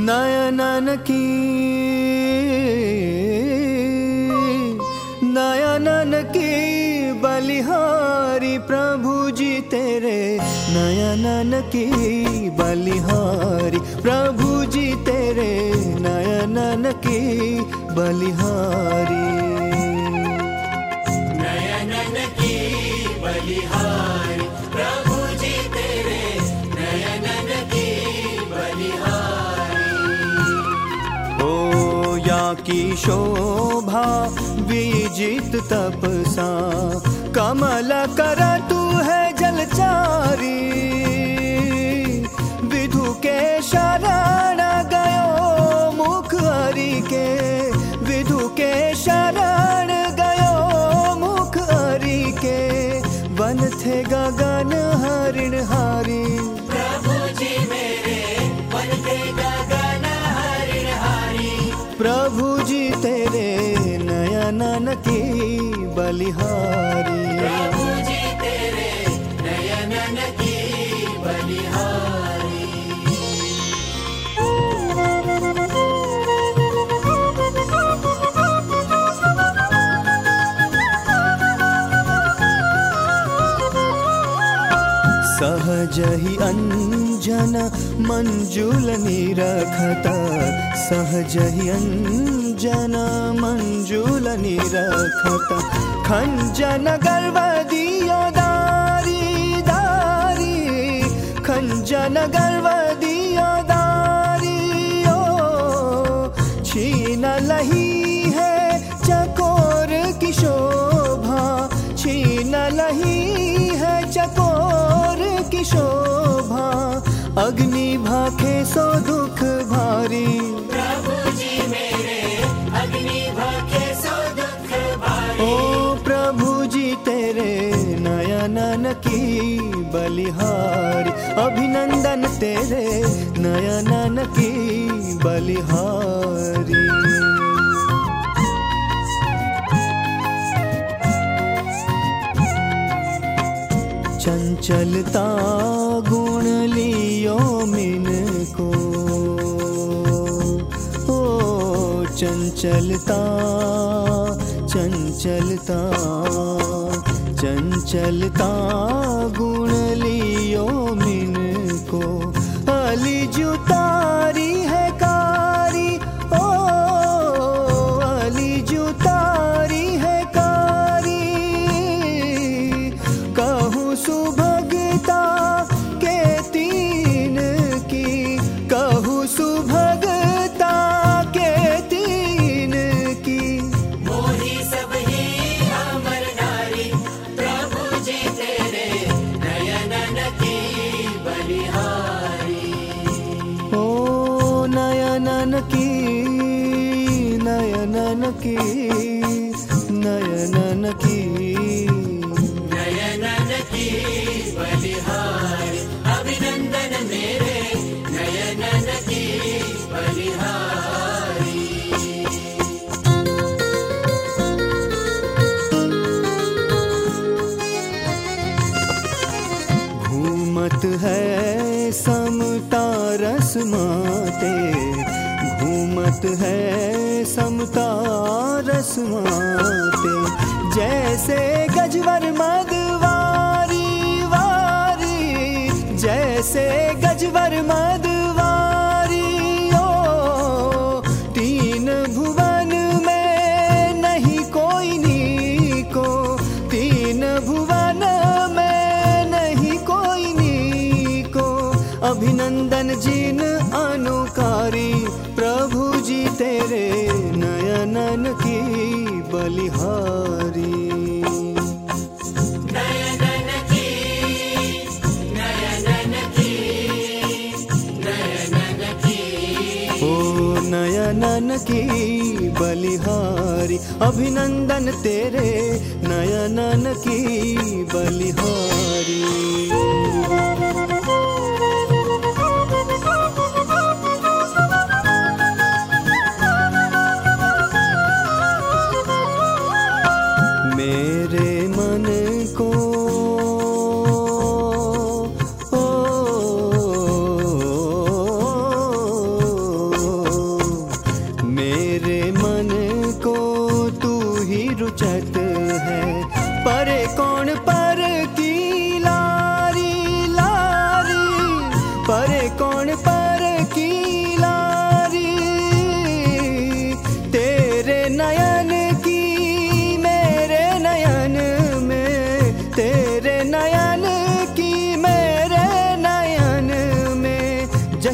नयनन की नयनन की बलिहारी प्रभु जी तेरे नयनन की बलिहारी प्रभु जी तेरे नयनन की बलिहारी नयनन की बलिहारी प्रभु जी तेरे नयनन की बलिहारी। ओ या की शोभा विजित तपसा कमल कर तू है जलचारी विधु के शरण गयो मुख हरि के विधु के शरण गयो मुख हरि के वन थे गगन हरिणहारी प्रभु जी मेरे वन थे गगन हरिणहारी प्रभु जी तेरे नयनन की बलिहारी प्रभु जी तेरे नयनन की बलिहारी। सहज ही अंजन मंजुल निरखत सहज ही अंजन मंजुल निरखत खंजन गर्व दियो दारी दारी खंजन गर्व दियो दारी ओ छीन लही है चकोर की शोभा छीन लही है चकोर की शोभा अग्नि भाखे सो दुख भारी प्रभु जी मेरे अग्नि भाखे सो दुख भारी ओ प्रभु जी तेरे नयनन की बलिहारी अभिनंदन तेरे नयनन की बलिहारी चंचलता गुण लियो मिन को ओ चंचलता चंचलता चंचलता गुण लियो मिन को अली जुतारी है कारी ओ अली जुतारी है कारी कहूँ सुभगता के तीन की कहूँ सुभगता के तीन की मोही सब ही अमर नारी प्रभु जी तेरे नयनन की बलिहारी ओ नयनन की नयनन की नयनन की नयनन की बलिहारी अभिनंदन मेरे नयनन की बलिहारी। घूमत है समता रस माते घूमत है समता रस माते जैसे गजवर मदवारी वारी जैसे गजवर मदवारी ओ तीन भुवन में नहीं कोई नीको तीन भुवन में नहीं कोई नीको अभिनंदन जिन अनुकारी प्रभु जी तेरे नयनन की बलिहारी नयनन की नयनन की नयनन की ओ नयनन की बलिहारी अभिनंदन तेरे नयनन की बलिहारी मेरे मन को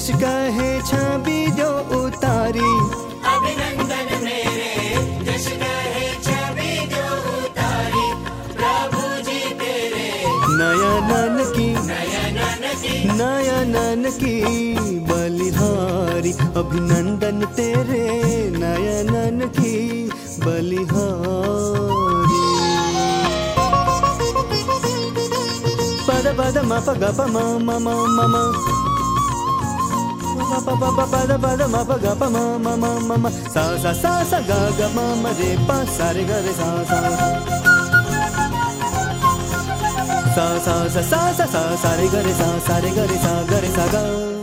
जस कहे छवि जो उतारी। अभिनंदन मेरे जस कहे छवि जो उतारी। प्रभु जी तेरे नयनन की नयनन की बलिहारी। अभिनंदन तेरे नयनन की बलिहारी। पद पद म प ग प म म म म म प प प पद पद म प ग प म म म म म सा सा सा सा ग ग म म रे प सा रे ग रे सा सा सा सा सा सा सा सा सा रे ग रे सा सा रे ग रे सा ग रे सा ग।